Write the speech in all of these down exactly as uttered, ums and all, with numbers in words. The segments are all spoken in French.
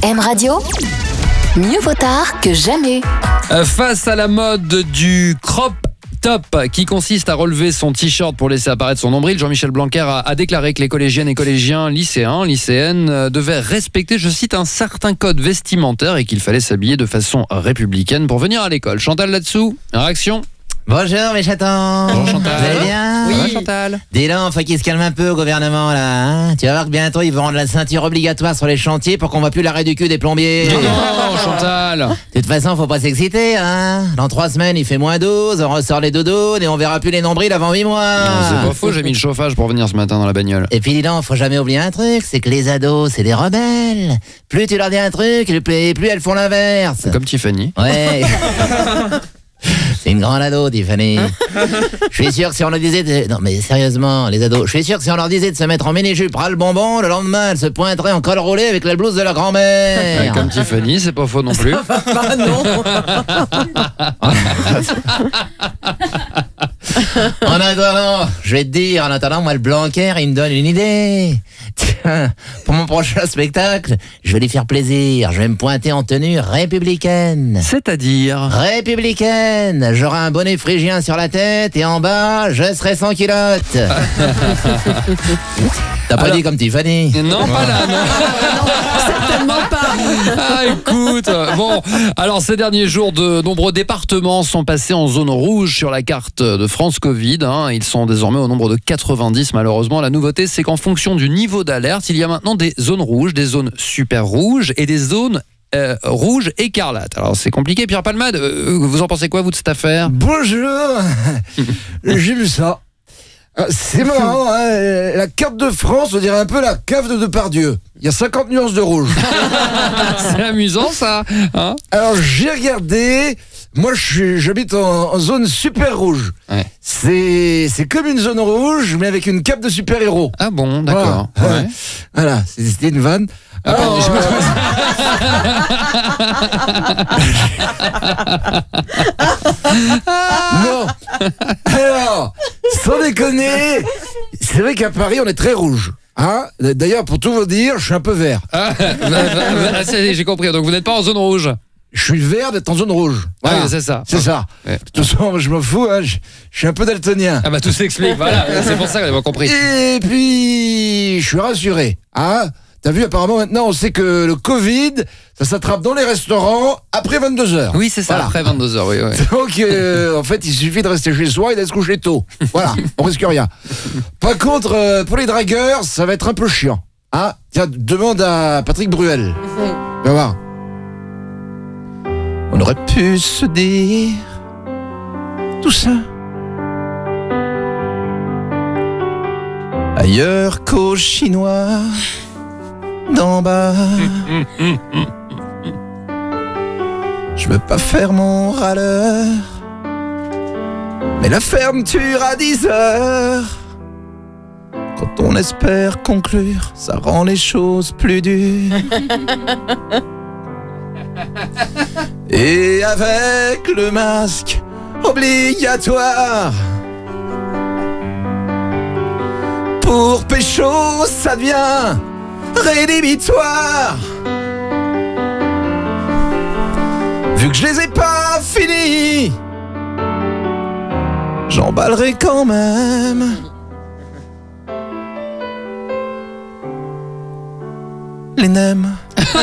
M Radio, mieux vaut tard que jamais. Face à la mode du crop top qui consiste à relever son t-shirt pour laisser apparaître son nombril, Jean-Michel Blanquer a, a déclaré que les collégiennes et collégiens, lycéens, lycéennes euh, devaient respecter, je cite, un certain code vestimentaire et qu'il fallait s'habiller de façon républicaine pour venir à l'école. Chantal là-dessous, réaction? Bonjour mes chatons. Bonjour Chantal. Vous allez bien? Oui. Ça va, Chantal? Dis donc, faut qu'il se calme un peu au gouvernement là. Hein, tu vas voir que bientôt ils vont rendre la ceinture obligatoire sur les chantiers pour qu'on voit plus l'arrêt du cul des plombiers. Non, non, Chantal. De toute façon, faut pas s'exciter. Hein. Dans trois semaines, il fait moins douze, on ressort les doudounes et on verra plus les nombrils avant huit mois. Non, c'est pas faux, j'ai mis le chauffage pour venir ce matin dans la bagnole. Et puis dis donc, faut jamais oublier un truc, c'est que les ados, c'est des rebelles. Plus tu leur dis un truc, plus, plus elles font l'inverse. Comme Tiffany. Ouais. C'est une grande ado, Tiffany. Je suis sûr que si on leur disait de... Non mais sérieusement, les ados, je suis sûr que si on leur disait de se mettre en mini-jupe ras le bonbon, le lendemain, elles se pointeraient en col roulé avec la blouse de leur grand-mère. Ouais, comme Tiffany, c'est pas faux non plus. Ah non. En attendant, je vais te dire, en attendant, moi le Blanquer, il me donne une idée. Tiens, pour mon prochain spectacle, je vais lui faire plaisir. Je vais me pointer en tenue républicaine. C'est-à-dire? Républicaine. J'aurai un bonnet phrygien sur la tête et en bas, je serai sans culotte. T'as pas Alors... dit comme Tiffany? Non, pas là, non. Certainement pas. Ah, écoute, bon, alors ces derniers jours, de nombreux départements sont passés en zone rouge sur la carte de France Covid. Hein. Ils sont désormais au nombre de quatre-vingt-dix, malheureusement. La nouveauté, c'est qu'en fonction du niveau d'alerte, il y a maintenant des zones rouges, des zones super rouges et des zones euh, rouges écarlates. Alors c'est compliqué. Pierre Palmade, euh, vous en pensez quoi, vous, de cette affaire? Bonjour. J'ai vu ça. C'est marrant, hein, la carte de France, on dirait un peu la cave de Depardieu. Il y a cinquante nuances de rouge. C'est amusant, ça, hein? Alors j'ai regardé, moi je suis, j'habite en, en zone super rouge. Ouais. C'est, c'est comme une zone rouge, mais avec une cape de super-héros. Ah bon, d'accord. Voilà, Ouais. voilà, c'était une vanne. Ah, pardon, Alors, je me- Non. Alors, sans déconner, c'est vrai qu'à Paris, on est très rouge. Hein, d'ailleurs, pour tout vous dire, je suis un peu vert. Ah, bah, bah, bah, c'est- j'ai compris. Donc vous n'êtes pas en zone rouge. Je suis vert d'être en zone rouge. Ah Voilà. oui, c'est ça. C'est ça. Ouais. De toute façon, je m'en fous, hein, je, je suis un peu daltonien. Ah bah tout s'explique, voilà. C'est pour ça que j'avais pas compris. Et puis, je suis rassuré. Hein. T'as vu, apparemment, maintenant, on sait que le Covid, ça s'attrape dans les restaurants après vingt-deux heures. Oui, c'est ça, Voilà. après vingt-deux heures, oui. oui. Donc, euh, en fait, il suffit de rester chez soi et d'aller se coucher tôt. Voilà, on risque rien. Par contre, euh, pour les dragueurs, ça va être un peu chiant. Hein. Tiens, demande à Patrick Bruel. Va voir. On aurait pu se dire tout ça ailleurs qu'au Chinois d'en bas. Je veux pas faire mon râleur, mais la fermeture à dix heures, quand on espère conclure, ça rend les choses plus dures. Et avec le masque obligatoire, pour pécho, ça devient rédhibitoire. Vu que je les ai pas finis, j'emballerai quand même les nems.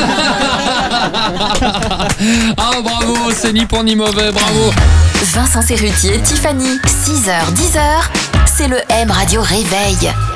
Ah bravo, c'est ni pour ni mauvais, bravo. Vincent Serrutier, Tiffany, six heures dix heures, c'est le M Radio Réveil.